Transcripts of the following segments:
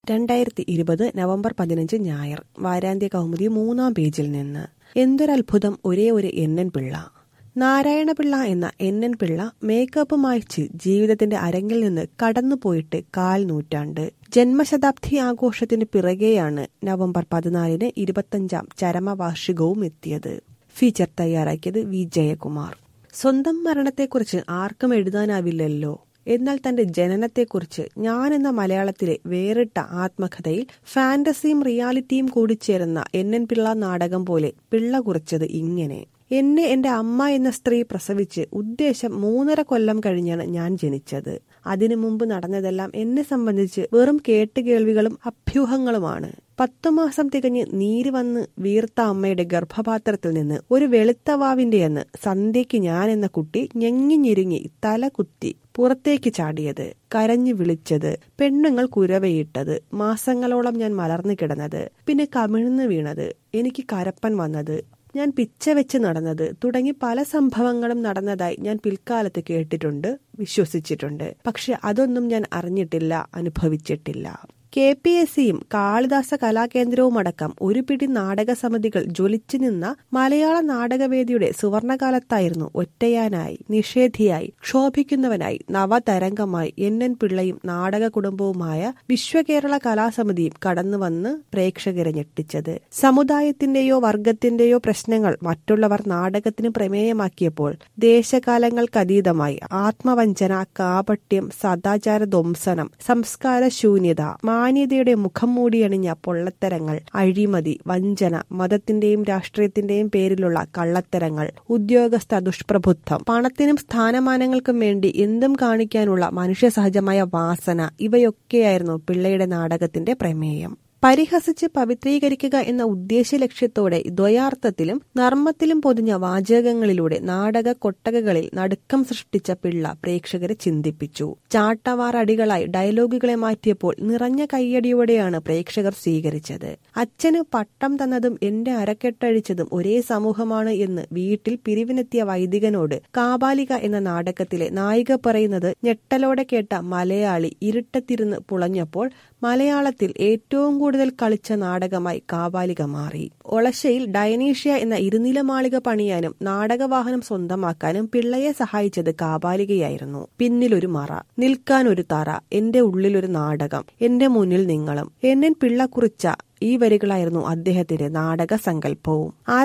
2020 November 15 ഞായർ. വാരാന്ത്യ കൗമുദി 3-ാം പേജിൽ നിന്ന്. എന്തൊരത്ഭുതം, ഒരേ ഒരു NN പിള്ള. നാരായണപിള്ള എന്ന NN പിള്ള മേക്കപ്പ് മായ്ച്ച് ജീവിതത്തിന്റെ അരങ്ങിൽ നിന്ന് കടന്നുപോയിട്ട് 1/4 നൂറ്റാണ്ട്. ജന്മശതാബ്ദി ആഘോഷത്തിന് പിറകെയാണ് നവംബർ 14 25-ാം ചരമവാർഷികവും എത്തിയത്. ഫീച്ചർ തയ്യാറാക്കിയത് വി ജയകുമാർ. സ്വന്തം മരണത്തെക്കുറിച്ച് ആർക്കും എഴുതാനാവില്ലല്ലോ. എന്നാൽ തന്റെ ജനനത്തെക്കുറിച്ച് ഞാൻ എന്ന മലയാളത്തിലെ വേറിട്ട ആത്മകഥയിൽ ഫാന്റസിയും റിയാലിറ്റിയും കൂടിച്ചേരുന്ന NN പിള്ള നാടകം പോലെ പിള്ള കുറിച്ചത് ഇങ്ങനെ. എന്നെ എന്റെ അമ്മ എന്ന സ്ത്രീ പ്രസവിച്ച് ഉദ്ദേശം 3.5 കൊല്ലം കഴിഞ്ഞാണ് ഞാൻ ജനിച്ചത്. അതിനു മുമ്പ് നടന്നതെല്ലാം എന്നെ സംബന്ധിച്ച് വെറും കേട്ടുകേൾവികളും അഭ്യൂഹങ്ങളുമാണ്. 10 മാസം തികഞ്ഞ് നീര് വന്ന് വീർത്ത അമ്മയുടെ ഗർഭപാത്രത്തിൽ നിന്ന് ഒരു വെളുത്ത വാവിന്റെയെന്ന് സന്ധ്യയ്ക്ക് ഞാൻ എന്ന കുട്ടി ഞെങ്ങിഞ്ഞിരുങ്ങി തല കുത്തി പുറത്തേക്ക് ചാടിയത്, കരഞ്ഞു വിളിച്ചത്, പെണ്ണുങ്ങൾ കുരവയിട്ടത്, മാസങ്ങളോളം ഞാൻ മലർന്നു കിടന്നത്, പിന്നെ കമിഴ്ന്നു വീണത്, എനിക്ക് കരപ്പൻ വന്നത്, ഞാൻ പിച്ച വെച്ച് നടന്നത് തുടങ്ങി പല സംഭവങ്ങളും നടന്നതായി ഞാൻ പിൽക്കാലത്ത് കേട്ടിട്ടുണ്ട്, വിശ്വസിച്ചിട്ടുണ്ട്. പക്ഷെ അതൊന്നും ഞാൻ അറിഞ്ഞിട്ടില്ല, അനുഭവിച്ചിട്ടില്ല. KPSCയും കാളിദാസ കലാകേന്ദ്രവും അടക്കം ഒരു പിടി നാടക സമിതികൾ ജ്വലിച്ചു നിന്ന മലയാള നാടകവേദിയുടെ സുവർണകാലത്തായിരുന്നു ഒറ്റയാനായി, നിഷേധിയായി, ക്ഷോഭിക്കുന്നവനായി, നവതരംഗമായി NN പിള്ളയും നാടക കുടുംബവുമായ വിശ്വകേരള കലാസമിതിയും കടന്നുവന്ന് പ്രേക്ഷകരെ ഞെട്ടിച്ചത്. സമുദായത്തിന്റെയോ വർഗത്തിന്റെയോ പ്രശ്നങ്ങൾ മറ്റുള്ളവർ നാടകത്തിന് പ്രമേയമാക്കിയപ്പോൾ ദേശകാലങ്ങൾക്കതീതമായി ആത്മവഞ്ചന, കാപട്യം, സദാചാര ധ്വംസനം, സംസ്കാര ശൂന്യത, മാന്യതയുടെ മുഖം മൂടിയണിഞ്ഞ പൊള്ളത്തരങ്ങൾ, അഴിമതി, വഞ്ചന, മതത്തിന്റെയും രാഷ്ട്രീയത്തിന്റെയും പേരിലുള്ള കള്ളത്തരങ്ങൾ, ഉദ്യോഗസ്ഥ ദുഷ്പ്രഭുത്വം, പണത്തിനും സ്ഥാനമാനങ്ങൾക്കും വേണ്ടി എന്തും കാണിക്കാനുള്ള മനുഷ്യസഹജമായ വാസന, ഇവയൊക്കെയായിരുന്നു പിള്ളയുടെ നാടകത്തിന്റെ പ്രമേയം. പരിഹസിച്ച് പവിത്രീകരിക്കുക എന്ന ഉദ്ദേശ്യ ലക്ഷ്യത്തോടെ ദ്വയാർത്ഥത്തിലും നർമ്മത്തിലും പൊതിഞ്ഞ വാചകങ്ങളിലൂടെ നാടക കൊട്ടകകളിൽ നടുക്കം സൃഷ്ടിച്ച പിള്ള പ്രേക്ഷകരെ ചിന്തിപ്പിച്ചു. ചാട്ടവാറടികളായി ഡയലോഗുകളെ മാറ്റിയപ്പോൾ നിറഞ്ഞ കയ്യടിയോടെയാണ് പ്രേക്ഷകർ സ്വീകരിച്ചത്. അച്ഛന് പട്ടം തന്നതും എന്റെ അരക്കെട്ടഴിച്ചതും ഒരേ സമൂഹമാണ് എന്ന് വീട്ടിൽ പിരിവിനെത്തിയ വൈദികനോട് കാബാലിക എന്ന നാടകത്തിലെ നായിക പറയുന്നത് ഞെട്ടലോടെ കേട്ട മലയാളി ഇരുട്ടത്തിരുന്ന് പുളഞ്ഞപ്പോൾ മലയാളത്തിൽ ഏറ്റവും കൂടുതൽ കളിച്ച നാടകമായി കാബാലിക മാറി. ഒളശയിൽ ഡയനീഷ്യ എന്ന ഇരുനിലമാളിക പണിയാനും നാടകവാഹനം സ്വന്തമാക്കാനും പിള്ളയെ സഹായിച്ചത് കാബാലികയായിരുന്നു. പിന്നിലൊരു മറ, നിൽക്കാനൊരു തറ, എന്റെ ഉള്ളിലൊരു നാടകം, എന്റെ മുന്നിൽ നിങ്ങളും. NN പിള്ള കുറിച്ച ഈ വരികളായിരുന്നു അദ്ദേഹത്തിന്റെ നാടക സങ്കല്പവും.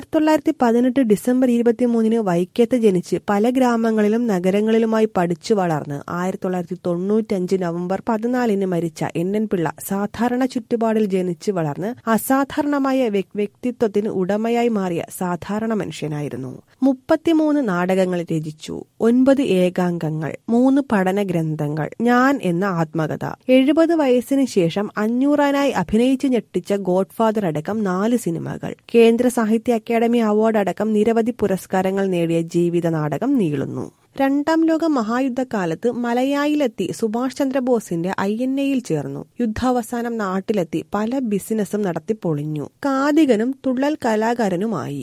1918 ഡിസംബർ 23 വൈക്കത്ത് ജനിച്ച് പല ഗ്രാമങ്ങളിലും നഗരങ്ങളിലുമായി പഠിച്ചു വളർന്ന് 1995 നവംബർ 14 മരിച്ച NN പിള്ള സാധാരണ ചുറ്റുപാടിൽ ജനിച്ചു വളർന്ന് അസാധാരണമായ വ്യക്തിത്വത്തിന് ഉടമയായി മാറിയ സാധാരണ മനുഷ്യനായിരുന്നു. 33 നാടകങ്ങൾ രചിച്ചു, 9 ഏകാംഗങ്ങൾ, 3 പഠന ഗ്രന്ഥങ്ങൾ, ഞാൻ എന്ന ആത്മകഥ. 70 വയസ്സിന് ശേഷം 500-നായി അഭിനയിച്ച് ഞെട്ടിച്ച ഗോഡ്ഫാദർ അടക്കം 4 സിനിമകൾ, കേന്ദ്ര സാഹിത്യ അക്കാദമി അവാർഡ് അടക്കം നിരവധി പുരസ്കാരങ്ങൾ നേടിയ ജീവിത നാടകം നീളുന്നു. 2ാം ലോക മഹായുദ്ധകാലത്ത് മലയായിലെത്തി സുഭാഷ് ചന്ദ്രബോസിന്റെ INA-യിൽ ചേർന്നു. യുദ്ധാവസാനം നാട്ടിലെത്തി പല ബിസിനസ്സും നടത്തി പൊളിഞ്ഞു. കാതികനും തുള്ളൽ കലാകാരനുമായി.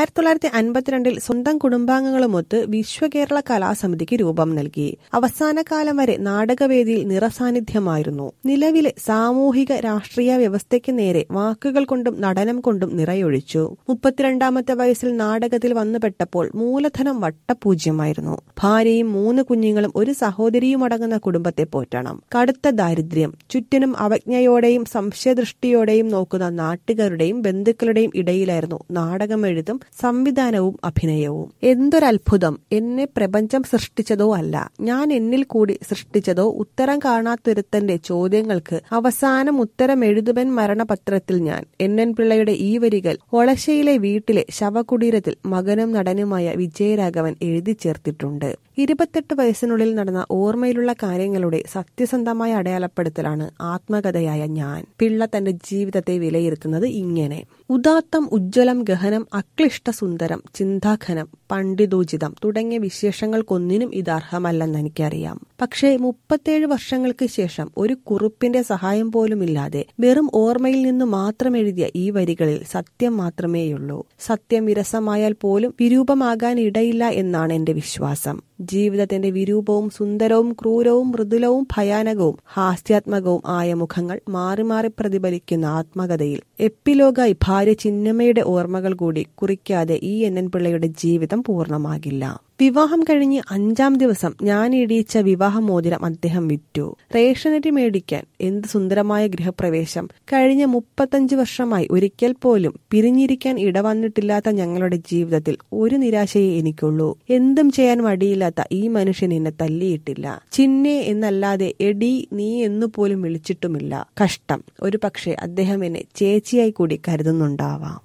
1952 സ്വന്തം കുടുംബാംഗങ്ങളുമൊത്ത് വിശ്വകേരള കലാസമിതിക്ക് രൂപം നൽകി. അവസാന കാലം വരെ നാടകവേദിയിൽ നിറസാന്നിധ്യമായിരുന്നു. നിലവിലെ സാമൂഹിക രാഷ്ട്രീയ വ്യവസ്ഥയ്ക്ക് നേരെ വാക്കുകൾ കൊണ്ടും നടനം കൊണ്ടും നിറയൊഴിച്ചു. 32ാമത്തെ വയസ്സിൽ നാടകത്തിൽ വന്നുപെട്ടപ്പോൾ മൂലധനം വട്ടപൂജ്യമായിരുന്നു. ഭാര്യയും 3 കുഞ്ഞുങ്ങളും ഒരു സഹോദരിയും അടങ്ങുന്ന കുടുംബത്തെ പോറ്റണം. കടുത്ത ദാരിദ്ര്യം. ചുറ്റിനും അവജ്ഞയോടെയും സംശയദൃഷ്ടിയോടെയും നോക്കുന്ന നാട്ടുകാരുടെയും ബന്ധുക്കളുടെയും ഇടയിലായിരുന്നു നാടകമെഴുതും സംവിധാനവും അഭിനയവും. എന്തൊരത്ഭുതം, എന്നെ പ്രപഞ്ചം സൃഷ്ടിച്ചതോ അല്ല, ഞാൻ എന്നിൽ കൂടി സൃഷ്ടിച്ചതോ. ഉത്തരം കാണാത്തൊരുത്തന്റെ ചോദ്യങ്ങൾക്ക് അവസാനം ഉത്തരം എഴുതുവൻ മരണപത്രത്തിൽ ഞാൻ. NN പിള്ളയുടെ ഈ വരികൾ ഒളശയിലെ വീട്ടിലെ ശവകുടീരത്തിൽ മകനും നടനുമായ വിജയരാഘവൻ എഴുതി ചേർത്തിട്ടുണ്ട്. 28 വയസ്സിനുള്ളിൽ നടന്ന ഓർമ്മയിലുള്ള കാര്യങ്ങളുടെ സത്യസന്ധമായ അടയാളപ്പെടുത്തലാണ് ആത്മകഥയായ ഞാൻ. പിള്ള തന്റെ ജീവിതത്തെ വിലയിരുത്തുന്നത് ഇങ്ങനെ: ഉദാത്തം, ഉജ്ജ്വലം, ഗഹനം, അക്ലിഷ്ട സുന്ദരം, ചിന്താഘനം, പണ്ഡിതോചിതം തുടങ്ങിയ വിശേഷങ്ങൾക്കൊന്നിനും ഇത് അർഹമല്ലെന്ന് എനിക്കറിയാം. പക്ഷേ 37 വർഷങ്ങൾക്ക് ശേഷം ഒരു കുറിപ്പിന്റെ സഹായം പോലുമില്ലാതെ വെറും ഓർമ്മയിൽ നിന്ന് മാത്രം എഴുതിയ ഈ വരികളിൽ സത്യം മാത്രമേയുള്ളൂ. സത്യം വിരസമായാൽ പോലും വിരൂപമാകാനിടയില്ല എന്നാണ് എന്റെ വിശ്വാസം. ജീവിതത്തിന്റെ വിരൂപവും സുന്ദരവും ക്രൂരവും മൃദുലവും ഭയാനകവും ഹാസ്യാത്മകവും ആയ മുഖങ്ങൾ മാറി മാറി പ്രതിഫലിക്കുന്ന ആത്മകഥയിൽ എപ്പിലോഗായി ഭാര്യ ചിന്നമ്മയുടെ ഓർമ്മകൾ കൂടി കുറിക്കാതെ ഈ NN പിള്ളയുടെ ജീവിതം പൂർണ്ണമാകില്ല. വിവാഹം കഴിഞ്ഞ് 5-ാം ദിവസം ഞാൻ ഇടിയിച്ച വിവാഹമോതിരം അദ്ദേഹം വിറ്റു. റേഷനരി മേടിക്കാൻ എന്ത് സുന്ദരമായ ഗൃഹപ്രവേശം. കഴിഞ്ഞ 35 വർഷമായി ഒരിക്കൽ പോലും പിരിഞ്ഞിരിക്കാൻ ഇടവന്നിട്ടില്ലാത്ത ഞങ്ങളുടെ ജീവിതത്തിൽ ഒരു നിരാശയെ എനിക്കുള്ളൂ. എന്തും ചെയ്യാൻ മടിയില്ലാത്ത ഈ മനുഷ്യൻ എന്നെ തല്ലിയിട്ടില്ല. ചിന്നെ എന്നല്ലാതെ എടി നീ എന്നുപോലും വിളിച്ചിട്ടുമില്ല. കഷ്ടം. ഒരു പക്ഷേ അദ്ദേഹം എന്നെ ചേച്ചിയായി കൂടി കരുതുന്നുണ്ടാവാം.